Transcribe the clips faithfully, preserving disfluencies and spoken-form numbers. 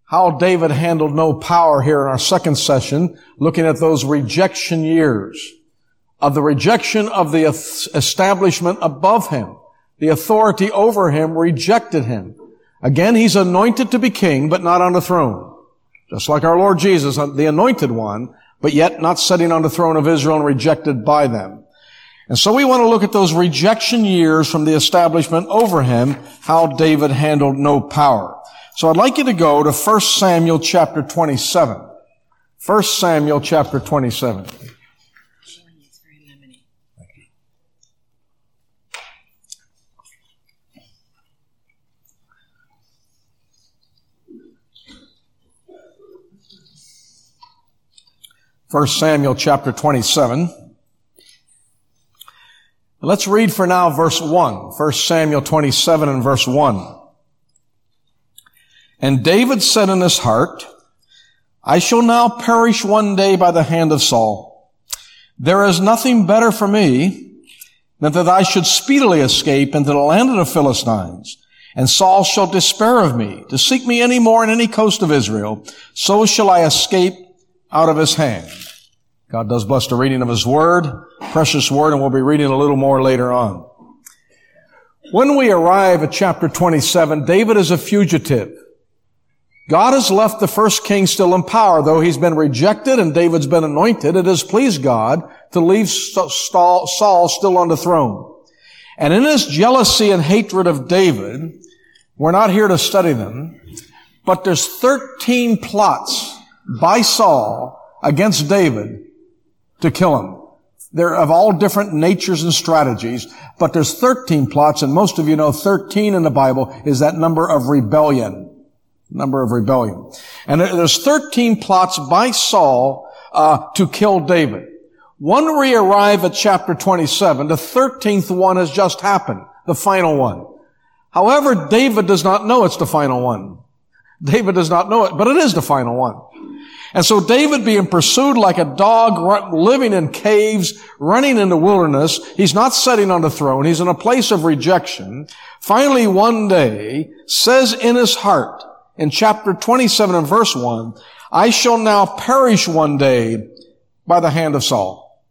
how David handled no power here in our second session, looking at those rejection years of the rejection of the establishment above him. The authority over him rejected him. Again, he's anointed to be king, but not on the throne. Just like our Lord Jesus, the anointed one, but yet not sitting on the throne of Israel and rejected by them. And so we want to look at those rejection years from the establishment over him, how David handled no power. So I'd like you to go to First Samuel chapter twenty-seven. First Samuel chapter twenty-seven. First Samuel chapter twenty-seven. Let's read for now verse one. First Samuel twenty-seven and verse one. And David said in his heart, I shall now perish one day by the hand of Saul. There is nothing better for me than that I should speedily escape into the land of the Philistines. And Saul shall despair of me, to seek me any more in any coast of Israel. So shall I escape out of his hand. God does bless the reading of his word, precious word, and we'll be reading a little more later on. When we arrive at chapter twenty-seven, David is a fugitive. God has left the first king still in power, though he's been rejected and David's been anointed. It has pleased God to leave Saul still on the throne. And in his jealousy and hatred of David, we're not here to study them, but there's thirteen plots by Saul against David to kill him. They're of all different natures and strategies, but there's thirteen plots, and most of you know thirteen in the Bible is that number of rebellion. Number of rebellion. And there's thirteen plots by Saul uh, to kill David. When we arrive at chapter twenty-seven, the thirteenth one has just happened, the final one. However, David does not know it's the final one. David does not know it, but it is the final one. And so David, being pursued like a dog, living in caves, running in the wilderness, he's not sitting on the throne, he's in a place of rejection, finally one day says in his heart, in chapter twenty-seven and verse one, I shall now perish one day by the hand of Saul.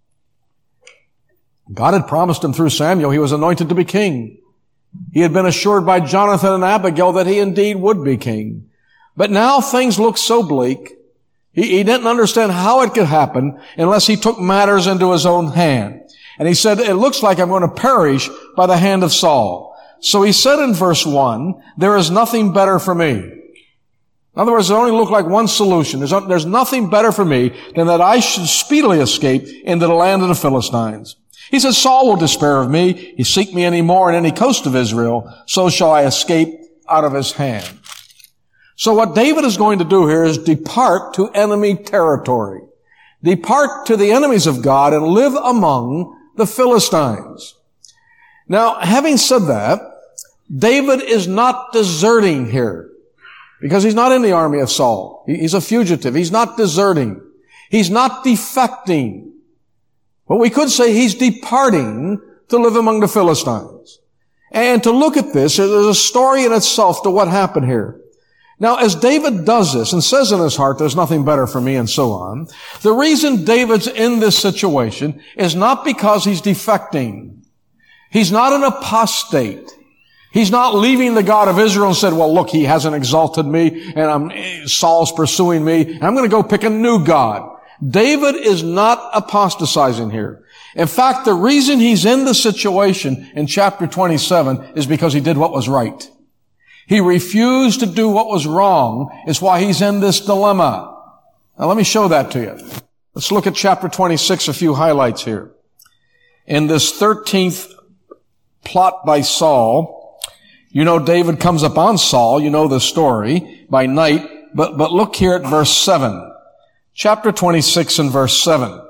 God had promised him through Samuel he was anointed to be king. He had been assured by Jonathan and Abigail that he indeed would be king. But now things look so bleak. He, he didn't understand how it could happen unless he took matters into his own hand. And he said, it looks like I'm going to perish by the hand of Saul. So he said in verse one, there is nothing better for me. In other words, it only looked like one solution. There's, there's nothing better for me than that I should speedily escape into the land of the Philistines. He said, Saul will despair of me. He seek me any more in any coast of Israel. So shall I escape out of his hand. So what David is going to do here is depart to enemy territory. Depart to the enemies of God and live among the Philistines. Now, having said that, David is not deserting here. Because he's not in the army of Saul. He's a fugitive. He's not deserting. He's not defecting. But we could say he's departing to live among the Philistines. And to look at this, there's a story in itself to what happened here. Now, as David does this and says in his heart, there's nothing better for me and so on, the reason David's in this situation is not because he's defecting. He's not an apostate. He's not leaving the God of Israel and said, well, look, he hasn't exalted me and I'm, Saul's pursuing me. And I'm going to go pick a new God. David is not apostatizing here. In fact, the reason he's in the situation in chapter twenty-seven is because he did what was right. He refused to do what was wrong is why he's in this dilemma. Now let me show that to you. Let's look at chapter twenty-six, a few highlights here. In this thirteenth plot by Saul, you know David comes upon Saul, you know the story, by night, but, but look here at verse seven. Chapter twenty-six and verse seven.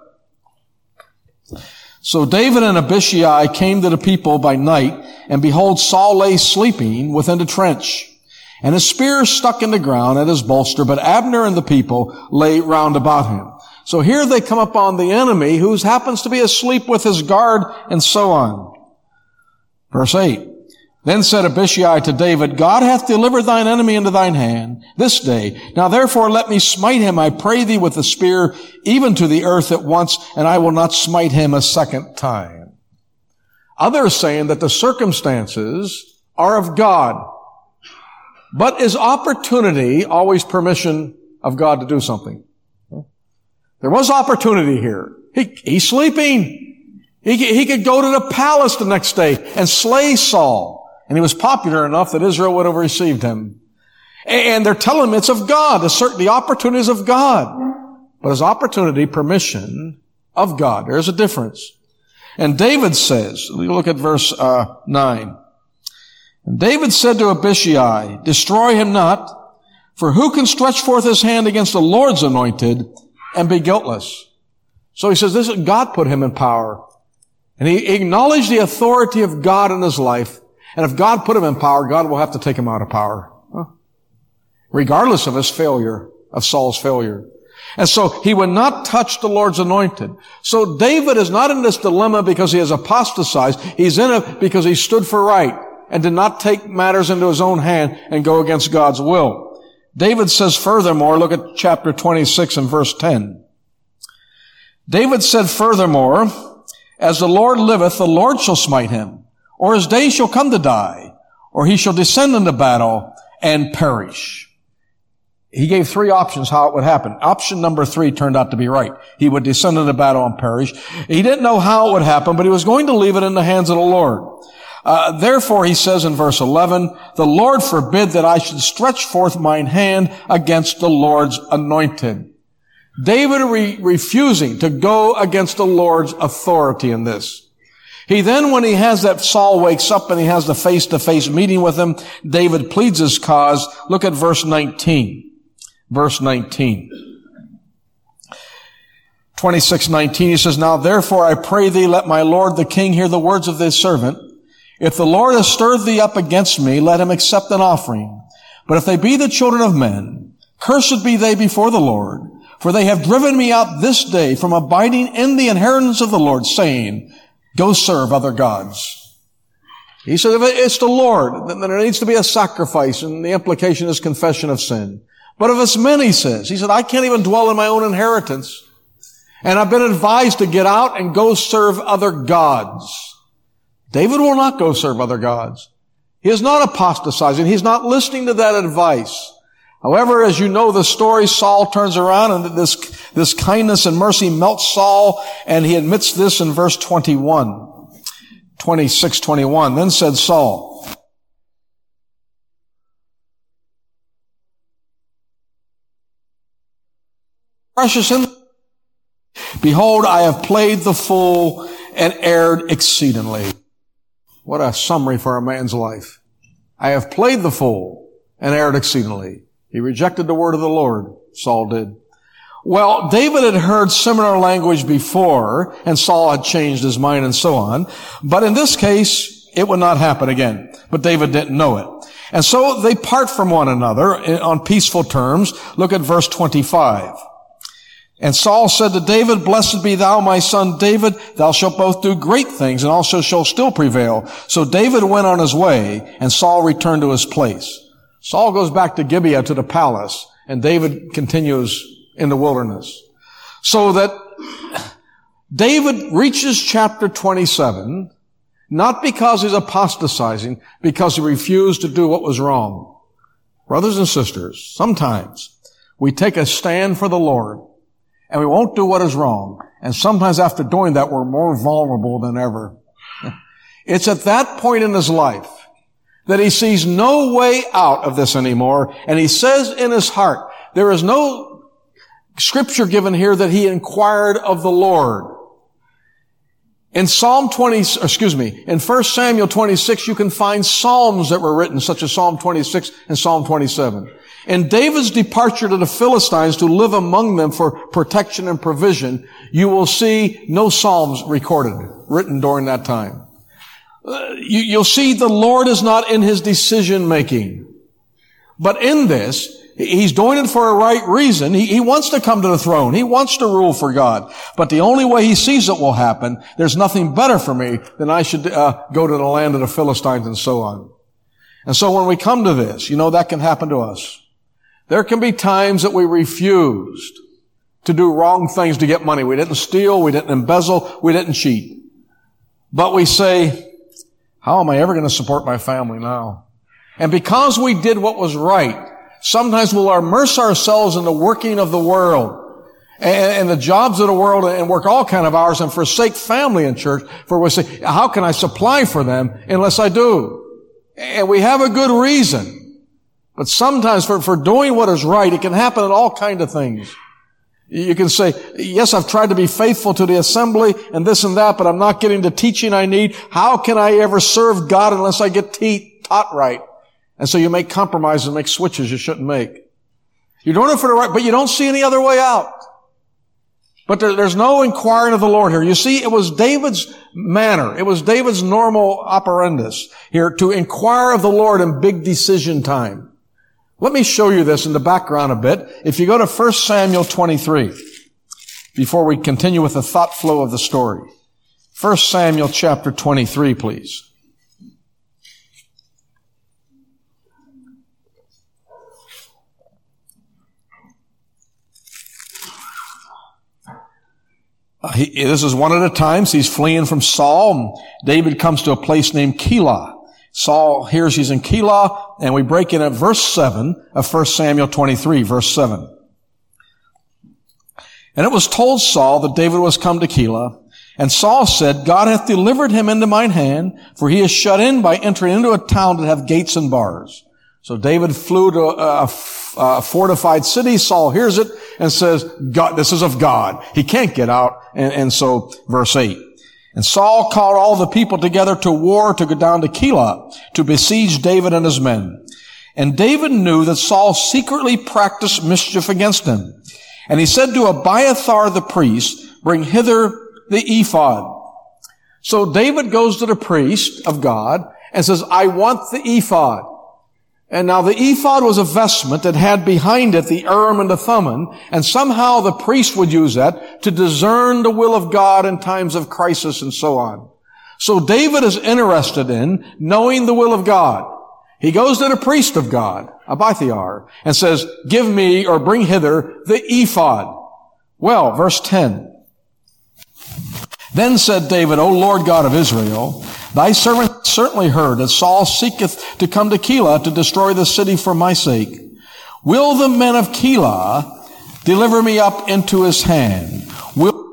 So David and Abishai came to the people by night, and behold, Saul lay sleeping within the trench, and his spear stuck in the ground at his bolster, but Abner and the people lay round about him. So here they come upon the enemy who happens to be asleep with his guard, and so on. Verse eight. Then said Abishai to David, God hath delivered thine enemy into thine hand this day. Now therefore let me smite him, I pray thee, with the spear, even to the earth at once, and I will not smite him a second time. Others saying that the circumstances are of God. But is opportunity always permission of God to do something? There was opportunity here. He, he's sleeping. He, he could go to the palace the next day and slay Saul. And he was popular enough that Israel would have received him. And they're telling him it's of God. The opportunity is of God. But is opportunity permission of God? There's a difference. And David says, look at verse uh, nine. And David said to Abishai, destroy him not, for who can stretch forth his hand against the Lord's anointed and be guiltless? So he says, this is, God put him in power. And he acknowledged the authority of God in his life. And if God put him in power, God will have to take him out of power. Huh? Regardless of his failure, of Saul's failure. And so he would not touch the Lord's anointed. So David is not in this dilemma because he has apostatized. He's in it because he stood for right and did not take matters into his own hand and go against God's will. David says furthermore, look at chapter twenty-six and verse ten. David said furthermore, as the Lord liveth, the Lord shall smite him, or his days shall come to die, or he shall descend into battle and perish. He gave three options how it would happen. Option number three turned out to be right. He would descend into battle and perish. He didn't know how it would happen, but he was going to leave it in the hands of the Lord. Uh, therefore, he says in verse eleven, the Lord forbid that I should stretch forth mine hand against the Lord's anointed. David re- refusing to go against the Lord's authority in this. He then, when he has that, Saul wakes up and he has the face-to-face meeting with him, David pleads his cause. Look at verse nineteen. Verse nineteen. twenty-six nineteen, he says, now therefore I pray thee, let my lord the king hear the words of this servant. If the Lord has stirred thee up against me, let him accept an offering. But if they be the children of men, cursed be they before the Lord. For they have driven me out this day from abiding in the inheritance of the Lord, saying, go serve other gods. He said, if it's the Lord, then there needs to be a sacrifice, and the implication is confession of sin. But if it's men, he says, he said, I can't even dwell in my own inheritance. And I've been advised to get out and go serve other gods. David will not go serve other gods. He is not apostatizing. He's not listening to that advice. However, as you know the story, Saul turns around and this, this kindness and mercy melts Saul, and he admits this in verse twenty-one. twenty-six twenty-one. Then said Saul, precious in, behold, I have played the fool and erred exceedingly. What a summary for a man's life. I have played the fool and erred exceedingly. He rejected the word of the Lord, Saul did. Well, David had heard similar language before, and Saul had changed his mind and so on. But in this case, it would not happen again. But David didn't know it. And so they part from one another on peaceful terms. Look at verse twenty-five. And Saul said to David, blessed be thou, my son David. Thou shalt both do great things, and also shalt still prevail. So David went on his way, and Saul returned to his place. Saul goes back to Gibeah, to the palace, and David continues in the wilderness. So that David reaches chapter twenty-seven, not because he's apostatizing, because he refused to do what was wrong. Brothers and sisters, sometimes we take a stand for the Lord, and we won't do what is wrong. And sometimes after doing that, we're more vulnerable than ever. It's at that point in his life that he sees no way out of this anymore. And he says in his heart, there is no scripture given here that he inquired of the Lord. In Psalm twenty, excuse me, in First Samuel twenty-six, you can find psalms that were written, such as Psalm twenty-six and Psalm twenty-seven. In David's departure to the Philistines to live among them for protection and provision, you will see no psalms recorded, written during that time. Uh, you, you'll see the Lord is not in his decision making. But in this, he's doing it for a right reason. He, he wants to come to the throne. He wants to rule for God. But the only way he sees it will happen, there's nothing better for me than I should uh, go to the land of the Philistines and so on. And so when we come to this, you know, that can happen to us. There can be times that we refused to do wrong things to get money. We didn't steal, we didn't embezzle, we didn't cheat. But we say, how am I ever going to support my family now? And because we did what was right, sometimes we'll immerse ourselves in the working of the world and, and the jobs of the world and work all kind of hours and forsake family in church, for we say, how can I supply for them unless I do? And we have a good reason. But sometimes for, for doing what is right, it can happen in all kinds of things. You can say, yes, I've tried to be faithful to the assembly and this and that, but I'm not getting the teaching I need. How can I ever serve God unless I get te- taught right? And so you make compromises and make switches you shouldn't make. You're doing it for the right, but you don't see any other way out. But there, there's no inquiring of the Lord here. You see, it was David's manner. It was David's normal operandus here to inquire of the Lord in big decision time. Let me show you this in the background a bit. If you go to First Samuel twenty-three, before we continue with the thought flow of the story. First Samuel chapter twenty-three, please. Uh, he, this is one of the times he's fleeing from Saul. David comes to a place named Keilah. Saul hears he's in Keilah, and we break in at verse seven of First Samuel twenty-three, verse seven. And it was told Saul that David was come to Keilah, and Saul said, God hath delivered him into mine hand, for he is shut in by entering into a town that hath gates and bars. So David flew to a, a, a fortified city. Saul hears it and says, God, this is of God. He can't get out. And, and so, verse eight. And Saul called all the people together to war to go down to Keilah to besiege David and his men. And David knew that Saul secretly practiced mischief against him. And he said to Abiathar the priest, bring hither the ephod. So David goes to the priest of God and says, I want the ephod. And now the ephod was a vestment that had behind it the Urim and the Thummim, and somehow the priest would use that to discern the will of God in times of crisis and so on. So David is interested in knowing the will of God. He goes to the priest of God, Abiathar, and says, give me or bring hither the ephod. Well, verse ten. Then said David, O Lord God of Israel, thy servant certainly heard that Saul seeketh to come to Keilah to destroy the city for my sake. Will the men of Keilah deliver me up into his hand? Will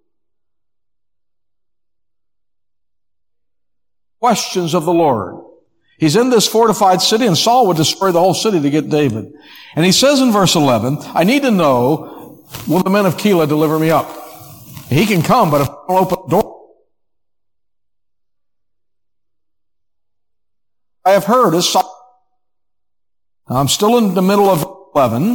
questions of the Lord. He's in this fortified city, and Saul would destroy the whole city to get David. And he says in verse eleven, I need to know, will the men of Keilah deliver me up? He can come, but if I don't open the door, I have heard is Saul. I'm still in the middle of eleven.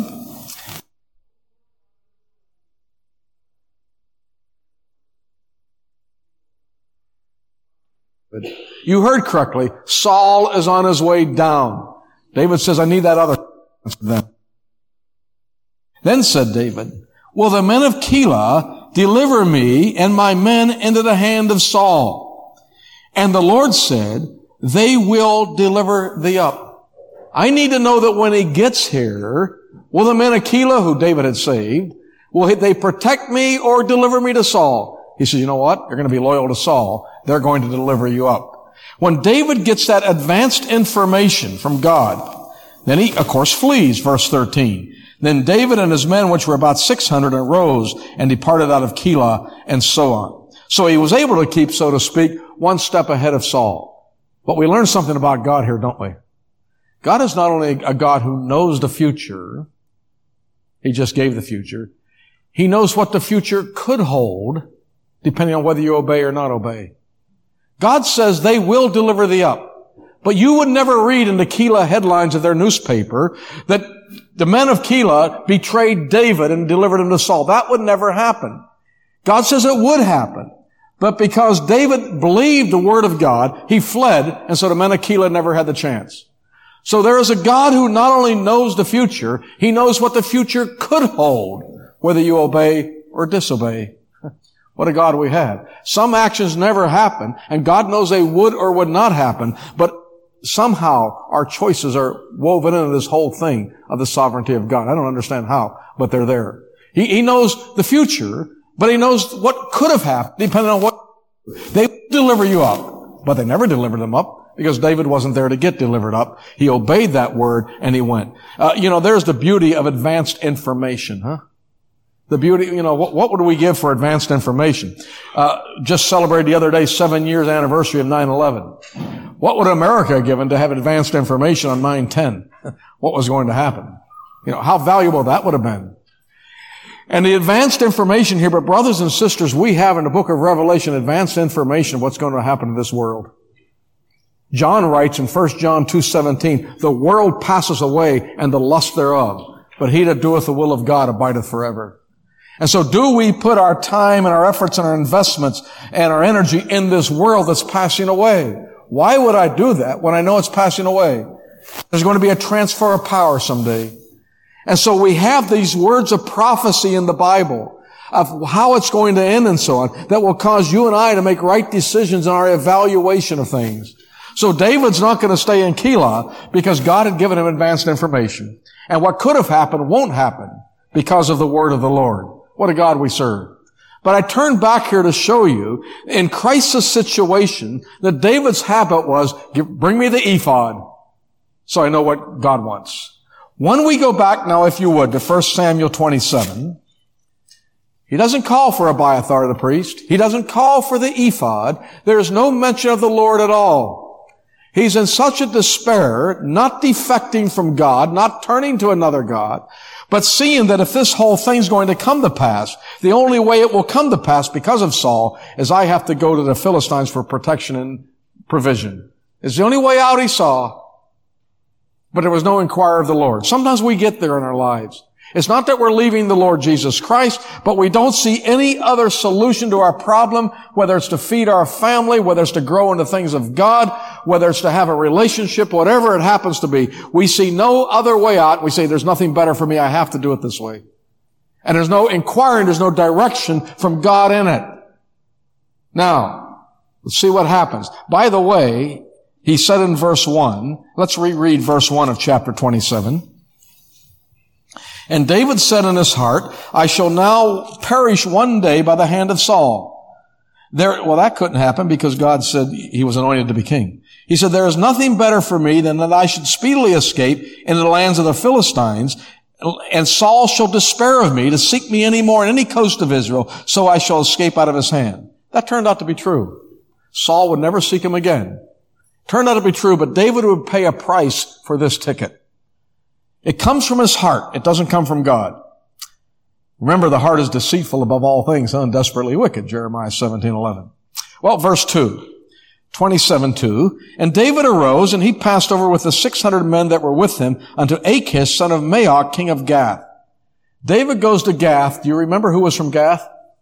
You heard correctly. Saul is on his way down. David says, I need that other then. Then said David, will the men of Keilah deliver me and my men into the hand of Saul? And the Lord said, they will deliver thee up. I need to know that when he gets here, will the men of Keilah, who David had saved, will they protect me or deliver me to Saul? He says, you know what? You're going to be loyal to Saul. They're going to deliver you up. When David gets that advanced information from God, then he, of course, flees, verse thirteen. Then David and his men, which were about six hundred, arose and departed out of Keilah, and so on. So he was able to keep, so to speak, one step ahead of Saul. But we learn something about God here, don't we? God is not only a God who knows the future. He just gave the future. He knows what the future could hold, depending on whether you obey or not obey. God says they will deliver thee up. But you would never read in the Keilah headlines of their newspaper that the men of Keilah betrayed David and delivered him to Saul. That would never happen. God says it would happen. But because David believed the word of God, he fled, and so the men of Keilah never had the chance. So there is a God who not only knows the future, he knows what the future could hold, whether you obey or disobey. What a God we have. Some actions never happen, and God knows they would or would not happen, but somehow our choices are woven into this whole thing of the sovereignty of God. I don't understand how, but they're there. He, he knows the future, but he knows what could have happened, depending on what they deliver you up. But they never delivered them up because David wasn't there to get delivered up. He obeyed that word and he went. Uh, you know, there's the beauty of advanced information, huh? The beauty, you know, what, what would we give for advanced information? Uh, just celebrated the other day, seven years anniversary of nine eleven. What would America have given to have advanced information on nine ten? What was going to happen? You know, how valuable that would have been. And the advanced information here, but brothers and sisters, we have in the book of Revelation advanced information of what's going to happen in this world. John writes in First John two seventeen, the world passes away and the lust thereof, but he that doeth the will of God abideth forever. And so do we put our time and our efforts and our investments and our energy in this world that's passing away? Why would I do that when I know it's passing away? There's going to be a transfer of power someday. And so we have these words of prophecy in the Bible of how it's going to end and so on that will cause you and I to make right decisions in our evaluation of things. So David's not going to stay in Keilah because God had given him advanced information. And what could have happened won't happen because of the word of the Lord. What a God we serve. But I turn back here to show you, in crisis situation, that David's habit was, bring me the ephod, so I know what God wants. When we go back now, if you would, to First Samuel twenty-seven, he doesn't call for Abiathar the priest. He doesn't call for the ephod. There is no mention of the Lord at all. He's in such a despair, not defecting from God, not turning to another God, but seeing that if this whole thing's going to come to pass, the only way it will come to pass because of Saul is I have to go to the Philistines for protection and provision. It's the only way out he saw. But there was no inquiry of the Lord. Sometimes we get there in our lives. It's not that we're leaving the Lord Jesus Christ, but we don't see any other solution to our problem, whether it's to feed our family, whether it's to grow into things of God, whether it's to have a relationship, whatever it happens to be. We see no other way out. We say, there's nothing better for me. I have to do it this way. And there's no inquiring, there's no direction from God in it. Now, let's see what happens. By the way, he said in verse one, let's reread verse one of chapter twenty-seven. And David said in his heart, I shall now perish one day by the hand of Saul. There, well, that couldn't happen because God said he was anointed to be king. He said, there is nothing better for me than that I should speedily escape into the lands of the Philistines, and Saul shall despair of me to seek me any more in any coast of Israel, so I shall escape out of his hand. That turned out to be true. Saul would never seek him again. Turned out to be true, but David would pay a price for this ticket. It comes from his heart. It doesn't come from God. Remember, the heart is deceitful above all things and desperately wicked, Jeremiah seventeen eleven. Well, verse two, twenty-seven two. And David arose, and he passed over with the six hundred men that were with him unto Achish, son of Maoch, king of Gath. David goes to Gath. Do you remember who was from Gath?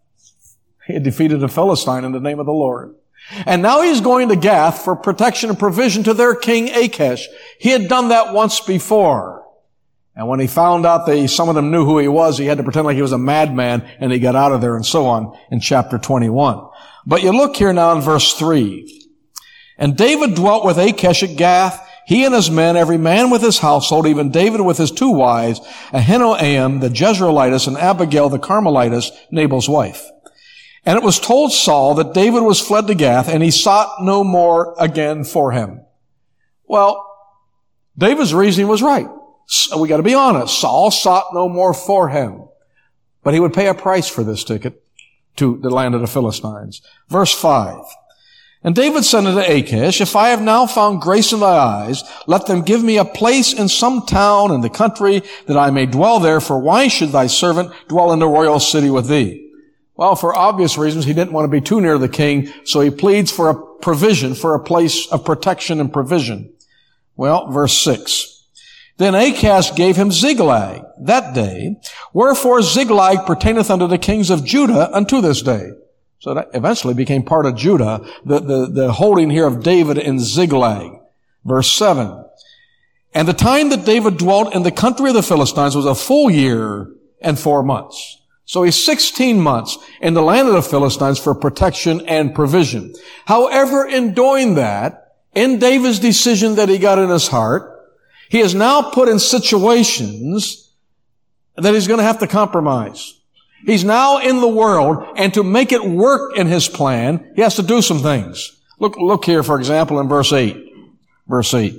He had defeated a Philistine in the name of the Lord. And now he's going to Gath for protection and provision to their king Achish. He had done that once before. And when he found out that some of them knew who he was, he had to pretend like he was a madman, and he got out of there and so on in chapter twenty-one. But you look here now in verse three. And David dwelt with Achish at Gath, he and his men, every man with his household, even David with his two wives, Ahinoam the Jezreelitess and Abigail the Carmelitess, Nabal's wife. And it was told Saul that David was fled to Gath, and he sought no more again for him. Well, David's reasoning was right. So we got to be honest. Saul sought no more for him, but he would pay a price for this ticket to the land of the Philistines. Verse five. And David said unto Achish, if I have now found grace in thy eyes, let them give me a place in some town in the country that I may dwell there, for why should thy servant dwell in the royal city with thee? Well, for obvious reasons, he didn't want to be too near the king, so he pleads for a provision, for a place of protection and provision. Well, verse six. Then Achish gave him Ziklag that day, wherefore Ziklag pertaineth unto the kings of Judah unto this day. So that eventually became part of Judah, the, the, the holding here of David in Ziklag. Verse seven. And the time that David dwelt in the country of the Philistines was a full year and four months. So he's sixteen months in the land of the Philistines for protection and provision. However, in doing that, in David's decision that he got in his heart, he is now put in situations that he's going to have to compromise. He's now in the world, and to make it work in his plan, he has to do some things. Look, look here, for example, in verse eight. Verse eight.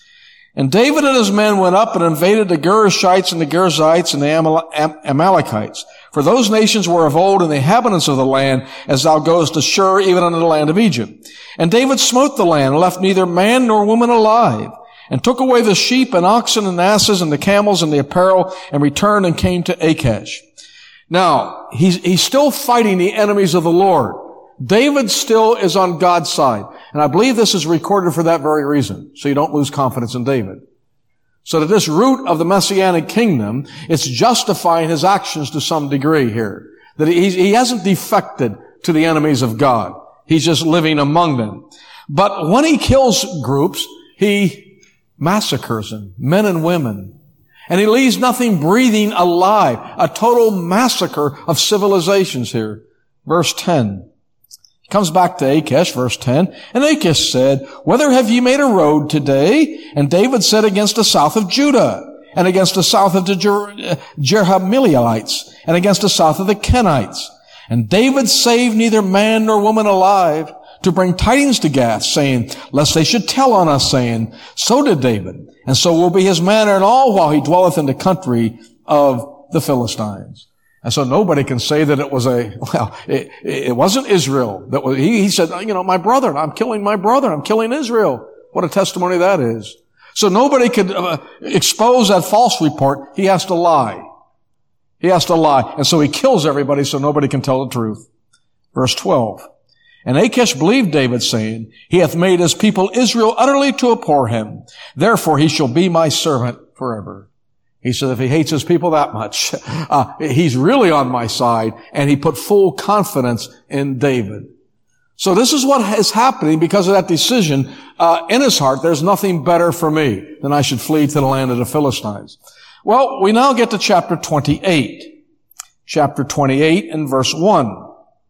And David and his men went up and invaded the Gerishites and the Girzites and the Amal- Am- Amalekites. For those nations were of old and the inhabitants of the land, as thou goest to Shur, even unto the land of Egypt. And David smote the land, and left neither man nor woman alive, and took away the sheep and oxen and asses and the camels and the apparel, and returned and came to Achish. Now, he's, he's still fighting the enemies of the Lord. David still is on God's side. And I believe this is recorded for that very reason, so you don't lose confidence in David. So that this root of the Messianic kingdom, it's justifying his actions to some degree here. That he, he hasn't defected to the enemies of God. He's just living among them. But when he kills groups, he massacres them, men and women. And he leaves nothing breathing alive. A total massacre of civilizations here. Verse ten. He comes back to Achish, verse ten. And Achish said, Whither have ye made a road today? And David said, Against the south of Judah, and against the south of the Jer- Jerahmeelites, and against the south of the Kenites. And David saved neither man nor woman alive, to bring tidings to Gath, saying, Lest they should tell on us, saying, So did David, and so will be his manner in all while he dwelleth in the country of the Philistines. And so nobody can say that it was a, well, it, it wasn't Israel. That was, he, he said, you know, my brother, I'm killing my brother, I'm killing Israel. What a testimony that is. So nobody could uh, expose that false report. He has to lie. He has to lie. And so he kills everybody so nobody can tell the truth. Verse twelve. And Achish believed David, saying, He hath made his people Israel utterly to abhor him. Therefore he shall be my servant forever. He said if he hates his people that much, uh, he's really on my side, and he put full confidence in David. So this is what is happening because of that decision uh, in his heart. There's nothing better for me than I should flee to the land of the Philistines. Well, we now get to chapter twenty-eight. Chapter twenty-eight and verse one.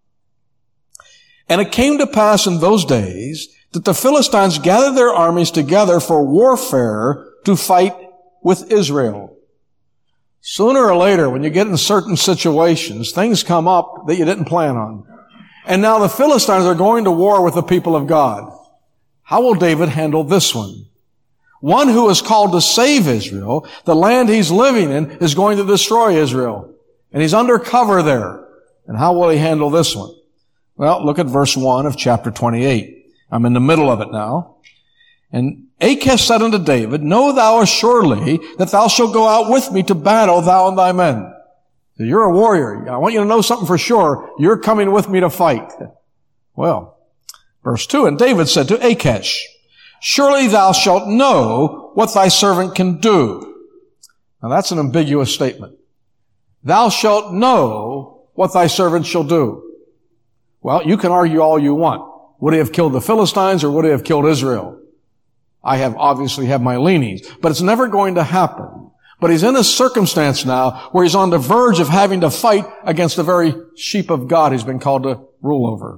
And it came to pass in those days that the Philistines gathered their armies together for warfare to fight with Israel. Sooner or later, when you get in certain situations, things come up that you didn't plan on. And now the Philistines are going to war with the people of God. How will David handle this one? One who is called to save Israel, the land he's living in, is going to destroy Israel. And he's under cover there. And how will he handle this one? Well, look at verse one of chapter twenty-eight. I'm in the middle of it now. And Achish said unto David, Know thou assuredly that thou shalt go out with me to battle, thou and thy men. So you're a warrior. I want you to know something for sure. You're coming with me to fight. Well, verse two, And David said to Achish, Surely thou shalt know what thy servant can do. Now that's an ambiguous statement. Thou shalt know what thy servant shall do. Well, you can argue all you want. Would he have killed the Philistines or would he have killed Israel? I have obviously have my leanings, but it's never going to happen. But he's in a circumstance now where he's on the verge of having to fight against the very sheep of God he's been called to rule over.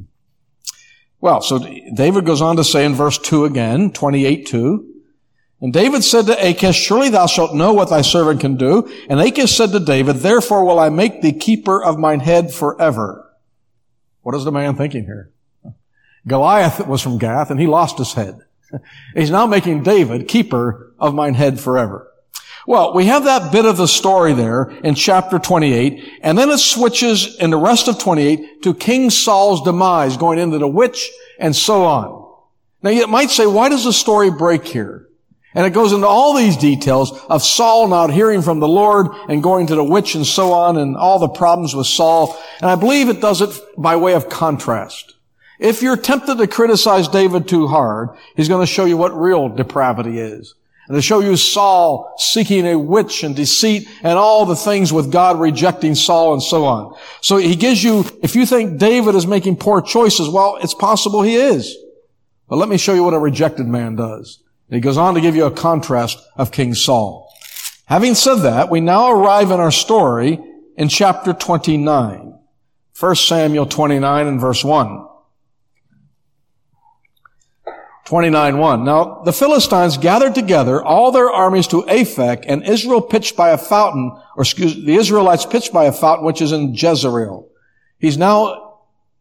Well, so David goes on to say in verse two again, twenty-eight two, And David said to Achish, Surely thou shalt know what thy servant can do. And Achish said to David, Therefore will I make thee keeper of mine head forever. What is the man thinking here? Goliath was from Gath, and he lost his head. He's now making David keeper of mine head forever. Well, we have that bit of the story there in chapter twenty-eight, and then it switches in the rest of twenty-eight to King Saul's demise, going into the witch and so on. Now you might say, why does the story break here? And it goes into all these details of Saul not hearing from the Lord and going to the witch and so on, and all the problems with Saul. And I believe it does it by way of contrast. If you're tempted to criticize David too hard, he's going to show you what real depravity is. And to show you Saul seeking a witch and deceit and all the things with God rejecting Saul and so on. So he gives you, if you think David is making poor choices, well, it's possible he is. But let me show you what a rejected man does. He goes on to give you a contrast of King Saul. Having said that, we now arrive in our story in chapter twenty-nine. First Samuel twenty-nine and verse one. twenty-nine one. Now, the Philistines gathered together all their armies to Aphek, and Israel pitched by a fountain, or excuse, the Israelites pitched by a fountain which is in Jezreel. He's now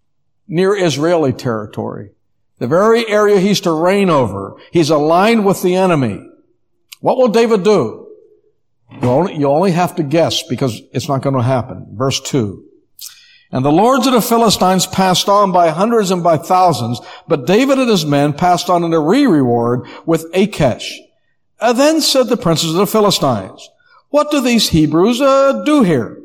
near Israeli territory. The very area he's to reign over. He's aligned with the enemy. What will David do? You only, you only have to guess because it's not going to happen. Verse two. And the lords of the Philistines passed on by hundreds and by thousands, but David and his men passed on in a re-reward with Achish. Uh, then said the princes of the Philistines, what do these Hebrews uh, do here?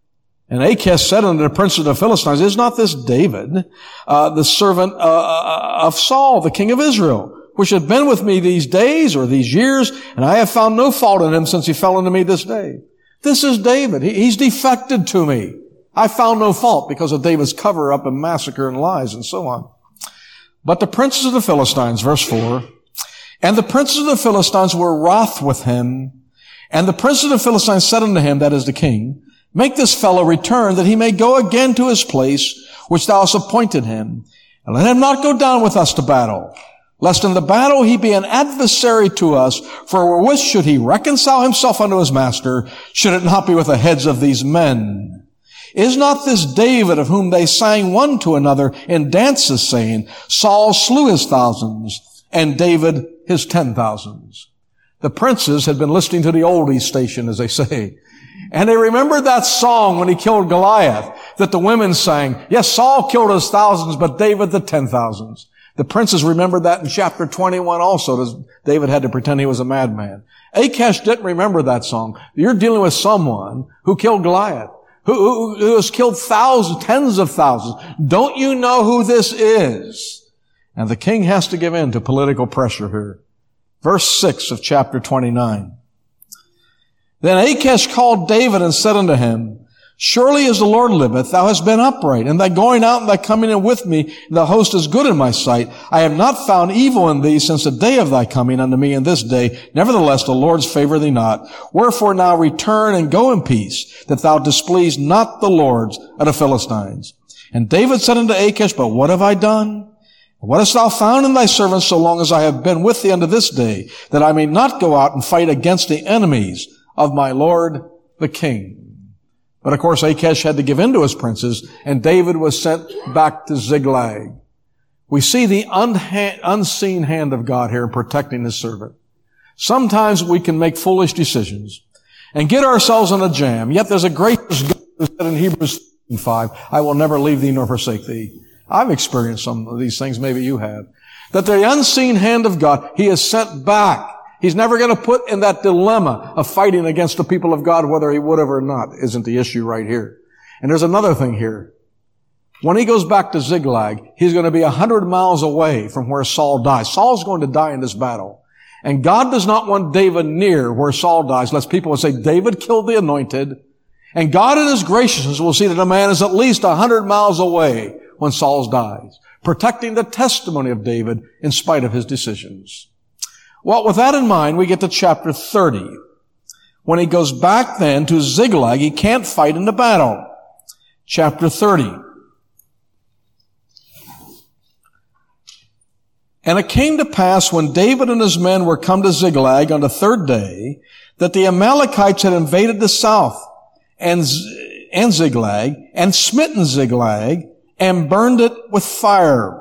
And Achish said unto the princes of the Philistines, is not this David, uh, the servant uh, of Saul, the king of Israel, which had been with me these days or these years, and I have found no fault in him since he fell unto me this day? This is David. He, he's defected to me. I found no fault because of David's cover-up and massacre and lies and so on. But the princes of the Philistines, verse four, and the princes of the Philistines were wroth with him, and the princes of the Philistines said unto him, that is the king, make this fellow return, that he may go again to his place, which thou hast appointed him, and let him not go down with us to battle, lest in the battle he be an adversary to us, for wherewith should he reconcile himself unto his master, should it not be with the heads of these men? Is not this David of whom they sang one to another in dances, saying, Saul slew his thousands, and David his ten thousands? The princes had been listening to the oldies station, as they say. And they remembered that song when he killed Goliath, that the women sang, yes, Saul killed his thousands, but David the ten thousands. The princes remembered that in chapter twenty-one also. David had to pretend he was a madman. Achish didn't remember that song. You're dealing with someone who killed Goliath, who, who, who has killed thousands, tens of thousands. Don't you know who this is? And the king has to give in to political pressure here. Verse six of chapter twenty-nine. Then Achish called David and said unto him, surely as the Lord liveth, thou hast been upright, and thy going out and thy coming in with me, and the host is good in my sight. I have not found evil in thee since the day of thy coming unto me in this day. Nevertheless, the Lord's favor thee not. Wherefore now return and go in peace, that thou displease not the lords of the Philistines. And David said unto Achish, but what have I done? What hast thou found in thy servants so long as I have been with thee unto this day, that I may not go out and fight against the enemies of my lord the king? But of course, Achish had to give in to his princes, and David was sent back to Ziklag. We see the unha- unseen hand of God here in protecting his servant. Sometimes we can make foolish decisions and get ourselves in a jam. Yet there's a gracious God who said in Hebrews five, I will never leave thee nor forsake thee. I've experienced some of these things, maybe you have. That the unseen hand of God, he is sent back. He's never going to put in that dilemma of fighting against the people of God, whether he would have or not, isn't the issue right here. And there's another thing here. When he goes back to Ziklag, he's going to be a hundred miles away from where Saul dies. Saul's going to die in this battle. And God does not want David near where Saul dies, lest people will say, David killed the anointed. And God in his graciousness will see that a man is at least a hundred miles away when Saul dies, protecting the testimony of David in spite of his decisions. Well, with that in mind, we get to chapter thirty. When he goes back then to Ziklag, he can't fight in the battle. Chapter thirty. And it came to pass when David and his men were come to Ziklag on the third day, that the Amalekites had invaded the south and, and Ziklag, and smitten Ziklag, and burned it with fire.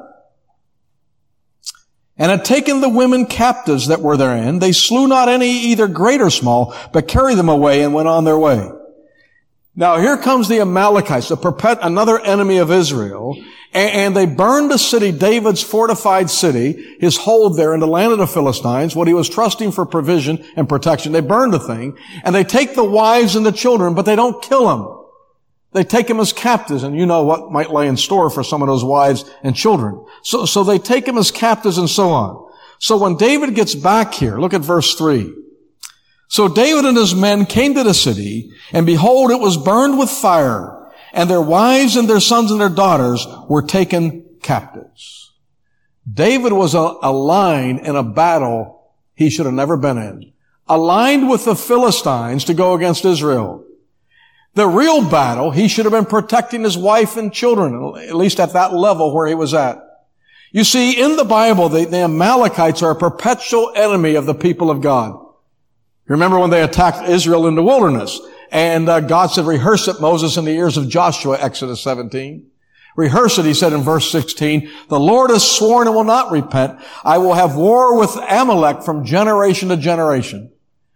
And had taken the women captives that were therein. They slew not any, either great or small, but carried them away and went on their way. Now here comes the Amalekites, a perpet- another enemy of Israel, and, and they burned the city, David's fortified city, his hold there in the land of the Philistines, what he was trusting for provision and protection. They burned the thing, and they take the wives and the children, but they don't kill them. They take them as captives, and you know what might lay in store for some of those wives and children. So, so they take them as captives and so on. So when David gets back here, look at verse three. So David and his men came to the city, and behold, it was burned with fire, and their wives and their sons and their daughters were taken captives. David was aligned in a battle he should have never been in. Aligned with the Philistines to go against Israel. The real battle, he should have been protecting his wife and children, at least at that level where he was at. You see, in the Bible, the, the Amalekites are a perpetual enemy of the people of God. Remember when they attacked Israel in the wilderness? And uh, God said, rehearse it, Moses, in the ears of Joshua, Exodus seventeen. Rehearse it, he said in verse sixteen. The Lord has sworn and will not repent. I will have war with Amalek from generation to generation.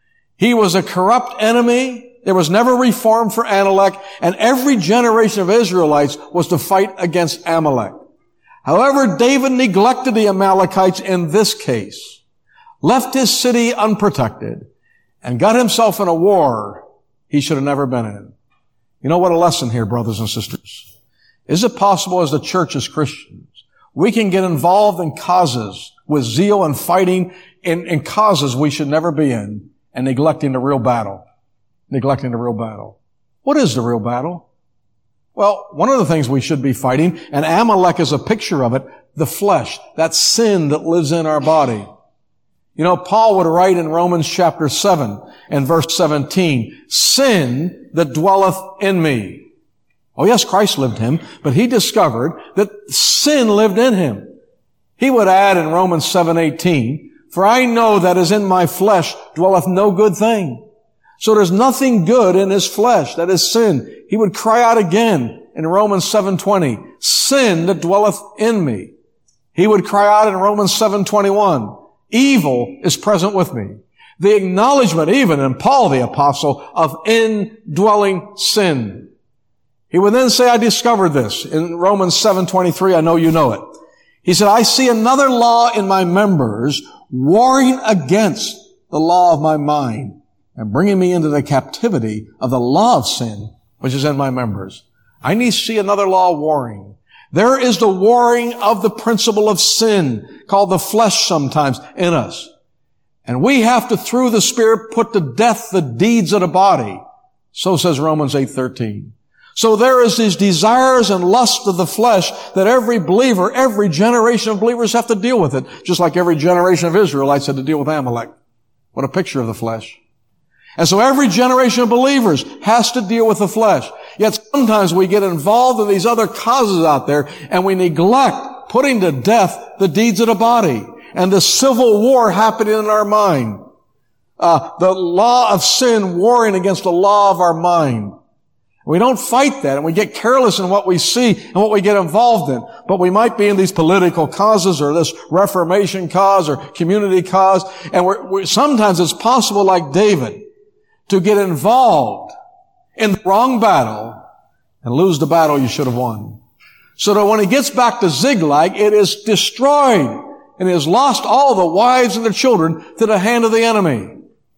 He was a corrupt enemy. There was never reform for Amalek. And every generation of Israelites was to fight against Amalek. However, David neglected the Amalekites in this case, left his city unprotected, and got himself in a war he should have never been in. You know what a lesson here, brothers and sisters? Is it possible as the church, as Christians, we can get involved in causes with zeal and fighting in, in causes we should never be in and neglecting the real battle? Neglecting the real battle. What is the real battle? Well, one of the things we should be fighting, and Amalek is a picture of it, the flesh, that sin that lives in our body. You know, Paul would write in Romans chapter seven and verse seventeen, sin that dwelleth in me. Oh yes, Christ lived in him, but he discovered that sin lived in him. He would add in Romans seven eighteen, for I know that as in my flesh dwelleth no good thing. So there's nothing good in his flesh, that is sin. He would cry out again in Romans seven twenty, sin that dwelleth in me. He would cry out in Romans seven twenty-one, evil is present with me. The acknowledgement, even in Paul the apostle, of indwelling sin. He would then say, I discovered this in Romans seven twenty-three. I know you know it. He said, I see another law in my members warring against the law of my mind and bringing me into the captivity of the law of sin, which is in my members. I need to see another law warring. There is the warring of the principle of sin, called the flesh sometimes, in us. And we have to, through the Spirit, put to death the deeds of the body. So says Romans eight thirteen. So there is these desires and lusts of the flesh that every believer, every generation of believers have to deal with it, just like every generation of Israelites had to deal with Amalek. What a picture of the flesh. And so every generation of believers has to deal with the flesh. Yet sometimes we get involved in these other causes out there and we neglect putting to death the deeds of the body and the civil war happening in our mind. Uh, the law of sin warring against the law of our mind. We don't fight that, and we get careless in what we see and what we get involved in. But we might be in these political causes or this Reformation cause or community cause, and we're, we're, sometimes it's possible, like David, to get involved in the wrong battle and lose the battle you should have won. So that when he gets back to Ziklag, it is destroyed, and he has lost all the wives and the children to the hand of the enemy.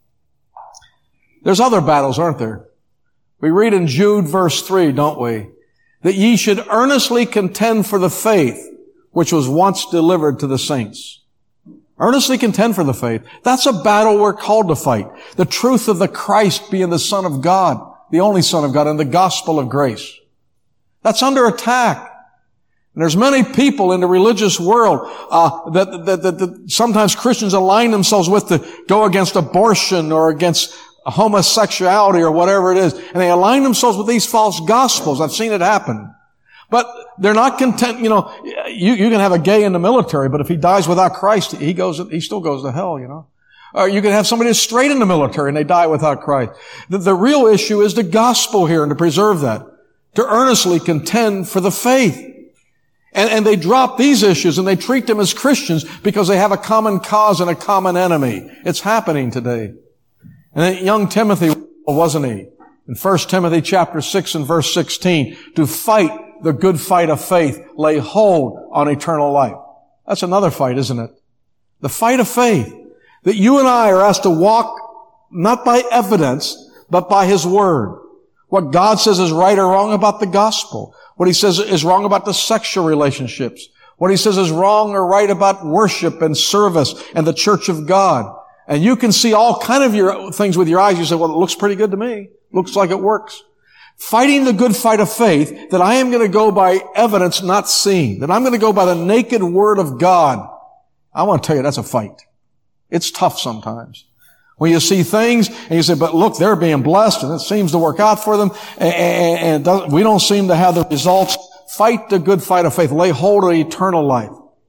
There's other battles, aren't there? We read in Jude verse three, don't we? That ye should earnestly contend for the faith which was once delivered to the saints. Earnestly contend for the faith. That's a battle we're called to fight. The truth of the Christ being the Son of God, the only Son of God, and the gospel of grace. That's under attack. And there's many people in the religious world uh, that, that, that, that sometimes Christians align themselves with to go against abortion or against homosexuality or whatever it is. And they align themselves with these false gospels. I've seen it happen. But they're not content, you know, you, you can have a gay in the military, but if he dies without Christ, he goes, he still goes to hell, you know. Or you can have somebody that's straight in the military and they die without Christ. The, the real issue is the gospel here, and to preserve that. To earnestly contend for the faith. And, and they drop these issues and they treat them as Christians because they have a common cause and a common enemy. It's happening today. And then young Timothy, wasn't he? In First Timothy chapter six and verse sixteen, to fight the good fight of faith, lay hold on eternal life. That's another fight, isn't it? The fight of faith. That you and I are asked to walk not by evidence, but by His Word. What God says is right or wrong about the gospel. What He says is wrong about the sexual relationships. What He says is wrong or right about worship and service and the church of God. And you can see all kind of your things with your eyes. You say, well, it looks pretty good to me. Looks like it works. Fighting the good fight of faith, that I am going to go by evidence not seen. That I'm going to go by the naked Word of God. I want to tell you, that's a fight. It's tough sometimes. When you see things and you say, but look, they're being blessed and it seems to work out for them, and we don't seem to have the results. Fight the good fight of faith. Lay hold of eternal life.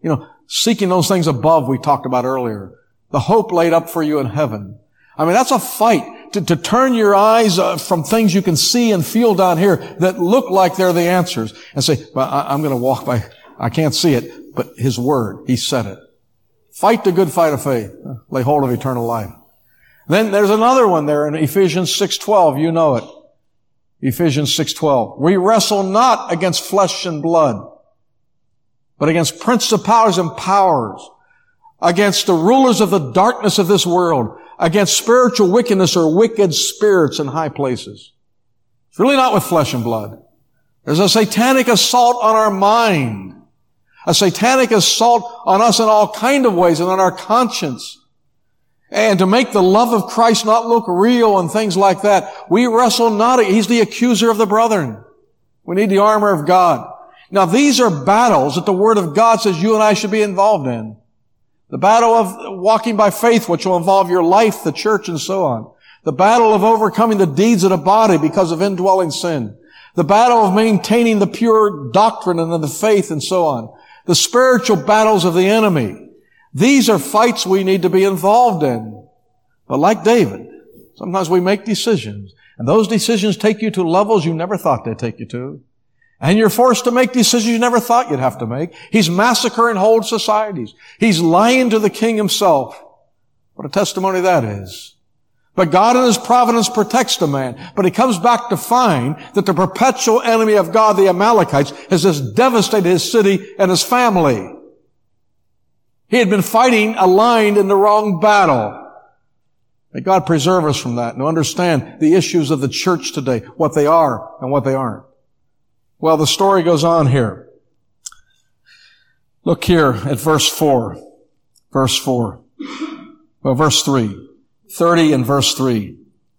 You know, seeking those things above we talked about earlier. The hope laid up for you in heaven. I mean, that's a fight to, to turn your eyes uh, from things you can see and feel down here that look like they're the answers and say, well, I, I'm going to walk by, I can't see it, but His Word, He said it. Fight the good fight of faith. Lay hold of eternal life. Then there's another one there in Ephesians six twelve. You know it. Ephesians six twelve. We wrestle not against flesh and blood, but against principalities and powers, against the rulers of the darkness of this world, against spiritual wickedness or wicked spirits in high places. It's really not with flesh and blood. There's a satanic assault on our mind. A satanic assault on us in all kind of ways and on our conscience. And to make the love of Christ not look real and things like that, we wrestle not. He's the accuser of the brethren. We need the armor of God. Now these are battles that the Word of God says you and I should be involved in. The battle of walking by faith, which will involve your life, the church, and so on. The battle of overcoming the deeds of the body because of indwelling sin. The battle of maintaining the pure doctrine and the faith and so on. The spiritual battles of the enemy. These are fights we need to be involved in. But like David, sometimes we make decisions, and those decisions take you to levels you never thought they'd take you to. And you're forced to make decisions you never thought you'd have to make. He's massacring whole societies. He's lying to the king himself. What a testimony that is. But God in His providence protects the man. But he comes back to find that the perpetual enemy of God, the Amalekites, has just devastated his city and his family. He had been fighting aligned in the wrong battle. May God preserve us from that and to understand the issues of the church today, what they are and what they aren't. Well, the story goes on here. Look here at verse four. Verse four. Well, verse three. thirty and verse three.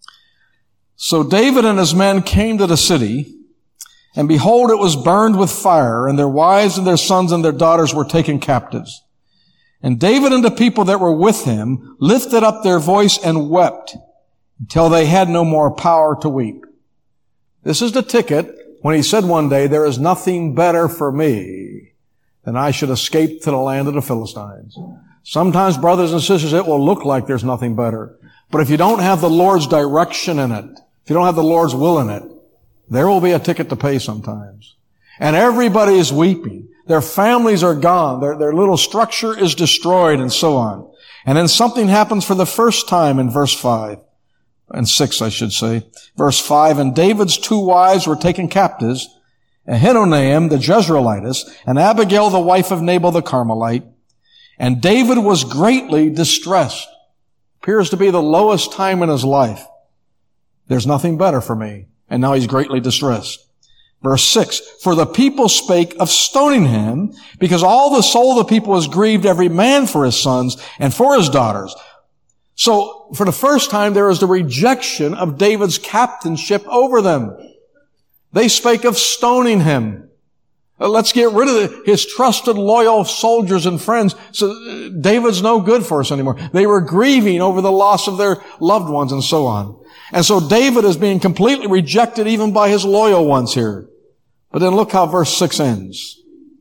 So David and his men came to the city, and behold, it was burned with fire, and their wives and their sons and their daughters were taken captives. And David and the people that were with him lifted up their voice and wept until they had no more power to weep. This is the ticket when he said one day, there is nothing better for me than I should escape to the land of the Philistines. Sometimes, brothers and sisters, it will look like there's nothing better. But if you don't have the Lord's direction in it, if you don't have the Lord's will in it, there will be a ticket to pay sometimes. And everybody is weeping. Their families are gone. Their, their little structure is destroyed and so on. And then something happens for the first time in verse five. And six, I should say. Verse five, and David's two wives were taken captives, Ahinoam the Jezreelitess, and Abigail the wife of Nabal the Carmelite. And David was greatly distressed. Appears to be the lowest time in his life. There's nothing better for me. And now he's greatly distressed. Verse six, for the people spake of stoning him, because all the soul of the people was grieved, every man for his sons and for his daughters. So, for the first time, there is the rejection of David's captainship over them. They spake of stoning him. Let's get rid of the, his trusted, loyal soldiers and friends. So David's no good for us anymore. They were grieving over the loss of their loved ones and so on. And so David is being completely rejected even by his loyal ones here. But then look how verse six ends.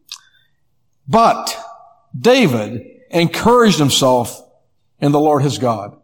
But David encouraged himself in the Lord his God.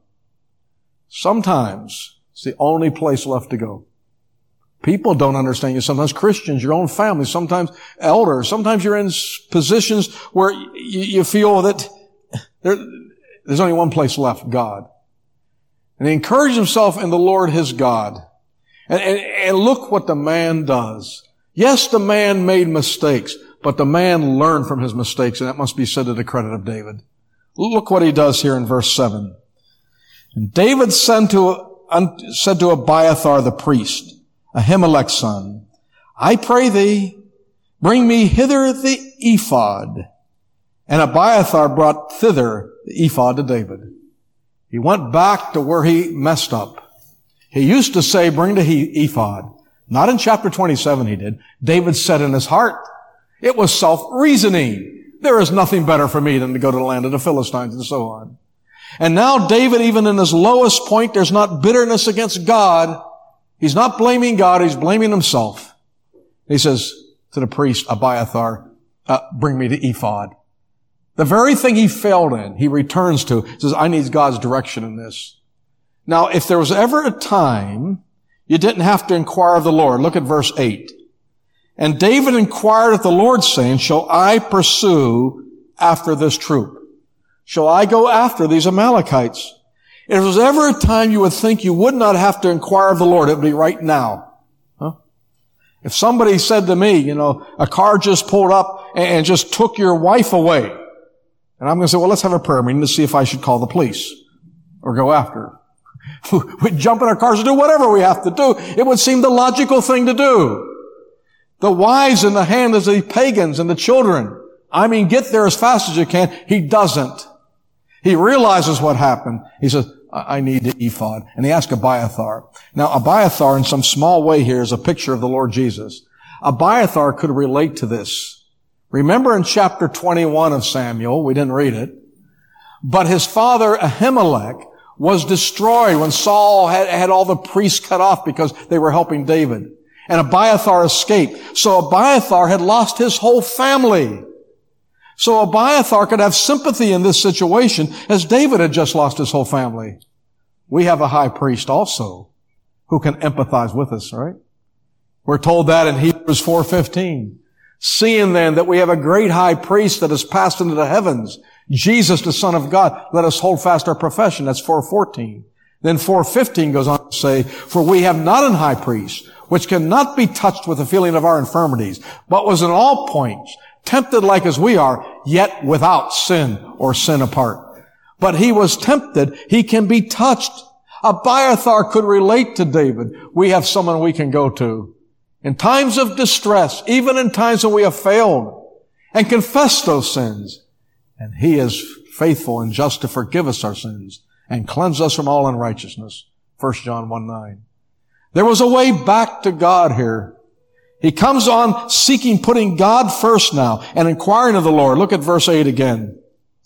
Sometimes it's the only place left to go. People don't understand you. Sometimes Christians, your own family, sometimes elders, sometimes you're in positions where you, you feel that there, there's only one place left, God. And he encouraged himself in the Lord his God. And, and, and look what the man does. Yes, the man made mistakes, but the man learned from his mistakes, and that must be said to the credit of David. Look what he does here in verse seven. And David said to, said to Abiathar the priest, Ahimelech's son, I pray thee, bring me hither the ephod. And Abiathar brought thither the ephod to David. He went back to where he messed up. He used to say, bring the ephod. Not in chapter twenty-seven he did. David said in his heart, it was self-reasoning. There is nothing better for me than to go to the land of the Philistines and so on. And now David, even in his lowest point, there's not bitterness against God. He's not blaming God, he's blaming himself. He says to the priest, Abiathar, uh, bring me the ephod. The very thing he failed in, he returns to, says, I need God's direction in this. Now, if there was ever a time you didn't have to inquire of the Lord, look at verse eight. And David inquired of the Lord, saying, shall I pursue after this troop? Shall I go after these Amalekites? If there was ever a time you would think you would not have to inquire of the Lord, it would be right now. Huh? If somebody said to me, you know, a car just pulled up and just took your wife away, and I'm going to say, well, let's have a prayer meeting to see if I should call the police or go after her. We'd jump in our cars and do whatever we have to do. It would seem the logical thing to do. The wives in the hand of the pagans and the children. I mean, get there as fast as you can. He doesn't. He realizes what happened. He says, I need the ephod. And he asks Abiathar. Now, Abiathar, in some small way here, is a picture of the Lord Jesus. Abiathar could relate to this. Remember in chapter twenty-one of Samuel, we didn't read it, but his father Ahimelech was destroyed when Saul had, had all the priests cut off because they were helping David. And Abiathar escaped. So Abiathar had lost his whole family. So Abiathar could have sympathy in this situation as David had just lost his whole family. We have a high priest also who can empathize with us, right? We're told that in Hebrews four fifteen. Seeing then that we have a great high priest that has passed into the heavens, Jesus, the Son of God, let us hold fast our profession. That's four fourteen. Then four fifteen goes on to say, for we have not an high priest, which cannot be touched with the feeling of our infirmities, but was in all points tempted like as we are, yet without sin or sin apart. But he was tempted, he can be touched. Abiathar could relate to David. We have someone we can go to in times of distress, even in times when we have failed, and confess those sins. And he is faithful and just to forgive us our sins and cleanse us from all unrighteousness. First John one nine. There was a way back to God here. He comes on seeking, putting God first now and inquiring of the Lord. Look at verse eight again.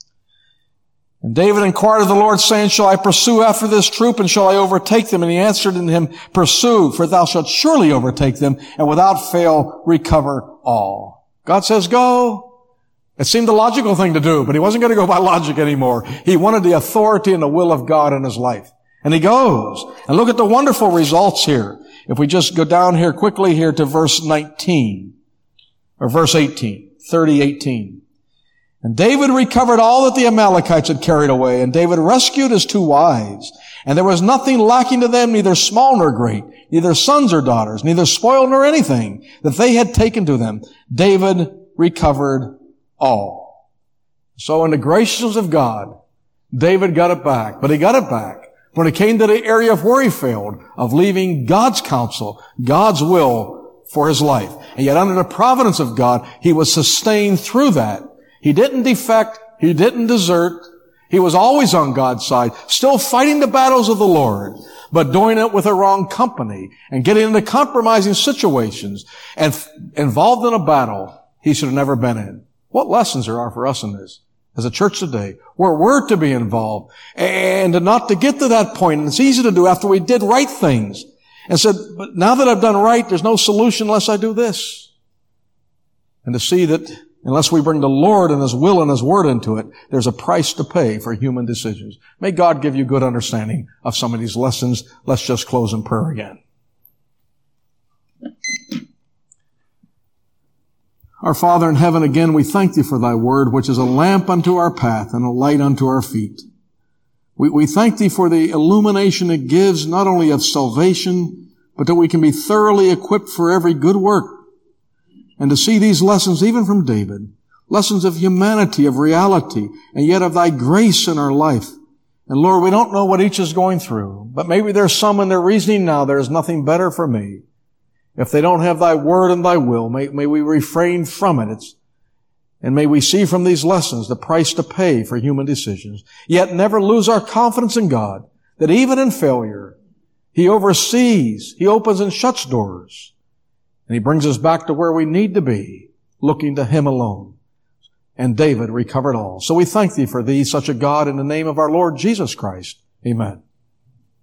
And David inquired of the Lord, saying, shall I pursue after this troop, and shall I overtake them? And he answered unto him, pursue, for thou shalt surely overtake them, and without fail recover all. God says, go. It seemed the logical thing to do, but he wasn't going to go by logic anymore. He wanted the authority and the will of God in his life. And he goes. And look at the wonderful results here. If we just go down here quickly here to verse nineteen, or verse eighteen, thirty eighteen. And David recovered all that the Amalekites had carried away, and David rescued his two wives. And there was nothing lacking to them, neither small nor great, neither sons or daughters, neither spoil nor anything that they had taken to them. David recovered all. So in the graciousness of God, David got it back, but he got it back when it came to the area of where he failed, of leaving God's counsel, God's will for his life. And yet under the providence of God, he was sustained through that. He didn't defect. He didn't desert. He was always on God's side, still fighting the battles of the Lord, but doing it with the wrong company and getting into compromising situations and f- involved in a battle he should have never been in. What lessons there are for us in this? As a church today, where we're to be involved, and not to get to that point, and it's easy to do after we did right things, and said, but now that I've done right, there's no solution unless I do this. And to see that unless we bring the Lord and His will and His word into it, there's a price to pay for human decisions. May God give you good understanding of some of these lessons. Let's just close in prayer again. Our Father in heaven, again, we thank Thee for Thy word, which is a lamp unto our path and a light unto our feet. We, we thank Thee for the illumination it gives, not only of salvation, but that we can be thoroughly equipped for every good work. And to see these lessons, even from David, lessons of humanity, of reality, and yet of Thy grace in our life. And Lord, we don't know what each is going through, but maybe there's some in their reasoning now, there is nothing better for me. If they don't have Thy word and Thy will, may, may we refrain from it. It's, and may we see from these lessons the price to pay for human decisions. Yet never lose our confidence in God, that even in failure, He oversees, He opens and shuts doors. And He brings us back to where we need to be, looking to Him alone. And David recovered all. So we thank Thee for Thee, such a God, in the name of our Lord Jesus Christ. Amen.